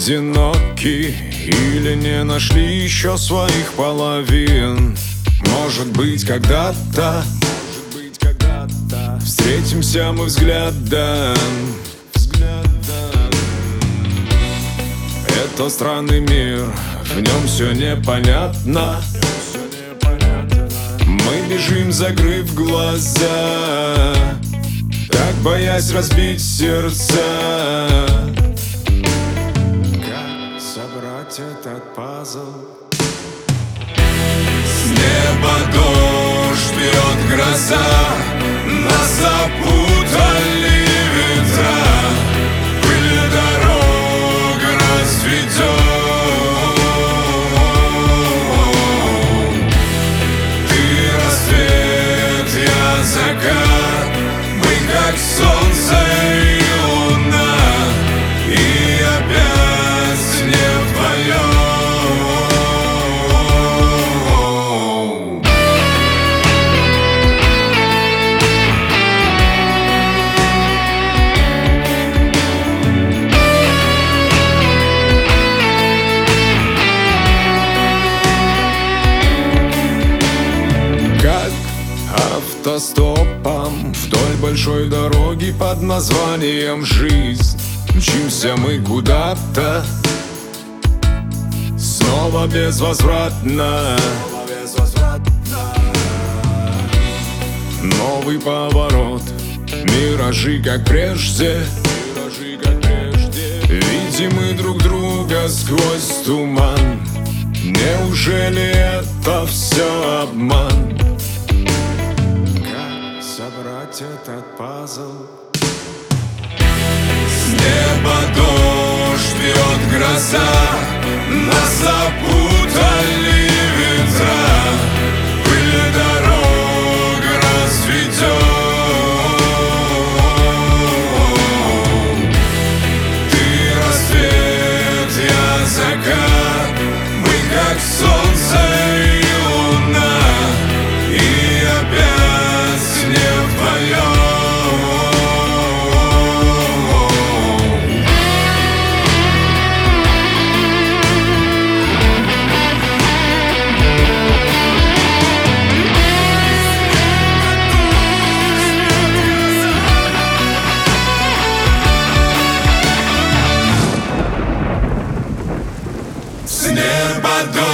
одиноки или не нашли еще своих половин. Может быть, когда-то встретимся мы взглядом. Это странный мир, в нем все непонятно. Мы бежим, закрыв глаза, так боясь разбить сердца. Как собрать этот пазл? С неба дождь бьет гроза, нас запутали ветра, пыль дорог разведет. Как солнце и луна, и опять не вдвоем. Как автостопом вдоль большой дороги под названием «Жизнь» мчимся мы куда-то, снова безвозвратно. Новый поворот, миражи как прежде, видим мы друг друга сквозь туман. Неужели это все обман? Собрать этот пазл? С неба дождь бьет гроза, нас запутали ветра, пыль дорог разведет. Ты рассвет, я закат, мы как солнце и луна, и опять не вдвоем. С неба